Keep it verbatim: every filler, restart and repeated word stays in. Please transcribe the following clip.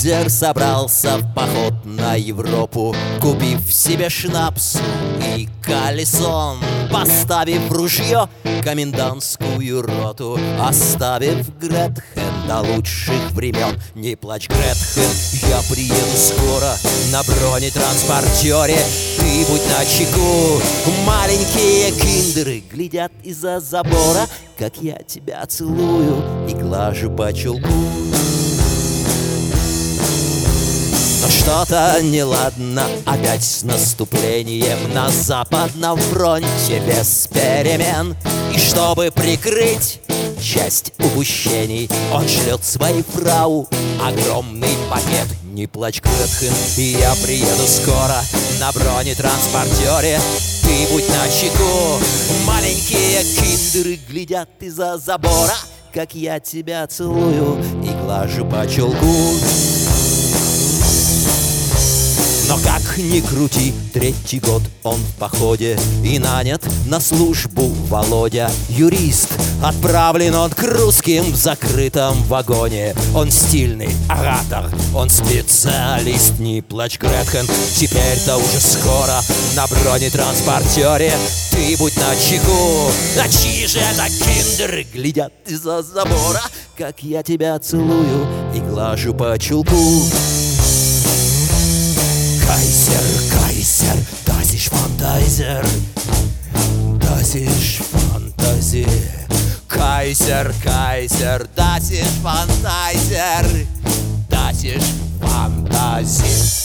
Кайзер собрался в поход на Европу, купив себе шнапс и колесон, поставив ружье комендантскую роту, оставив Гретхен до лучших времен. Не плачь, Гретхен, я приеду скоро на бронетранспортере. Ты будь начеку, маленькие киндеры глядят из-за забора, как я тебя целую и глажу по чулку. Но что-то неладно опять с наступлением на Западном фронте без перемен. И чтобы прикрыть часть упущений, он шлет своей фрау огромный пакет. Не плачь, Гретхен, я приеду скоро на бронетранспортере. Ты будь начеку, маленькие киндеры глядят из-за забора, как я тебя целую и глажу по чулку. Но как ни крути, третий год он в походе, и нанят на службу Володя, юрист. Отправлен он к русским в закрытом вагоне. Он стильный оратор, он специалист. Не плачь, Гретхен, теперь-то уже скоро на бронетранспортере. Ты будь начеку, а чьи же это киндеры глядят из-за забора, как я тебя целую и глажу по чулку. Kaiser, Kaiser, das ist Fantasier, das ist Fantasie. Kaiser, Kaiser, das ist Fantasier, das ist Fantasie.